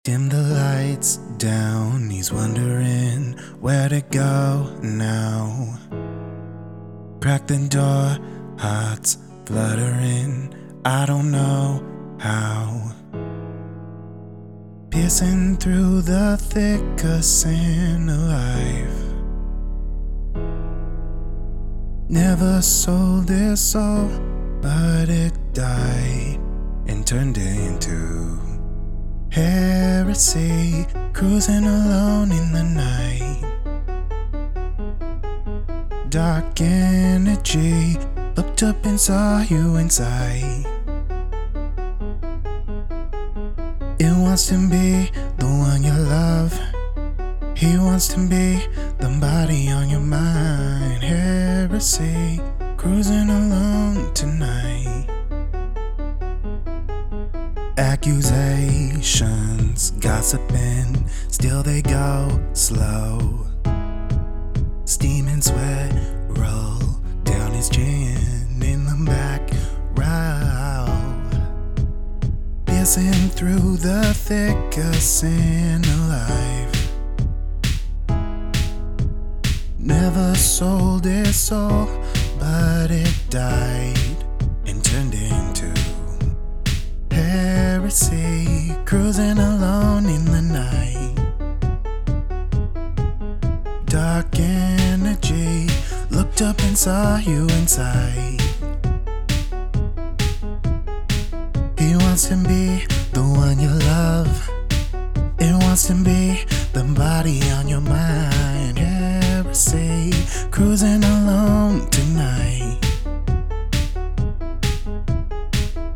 Dim the lights down, he's wondering where to go now. Crack the door, hearts fluttering, I don't know how. Piercing through the thickest sin alive. Never sold his soul, but it died and turned into heresy, cruising alone in the night. Dark energy, looked up and saw you inside. It wants to be the one you love. He wants to be the body on your mind. Heresy, cruising alone tonight. Accusations, gossiping, still they go slow. Steam and sweat roll down his chin in the back row. Piercing through the thickest sin alive. Never sold his soul, but it died and turned into heresy, cruising alone in the night. Dark energy, looked up and saw you inside. He wants to be the one you love. It wants to be the body on your mind. Heresy, cruising alone tonight.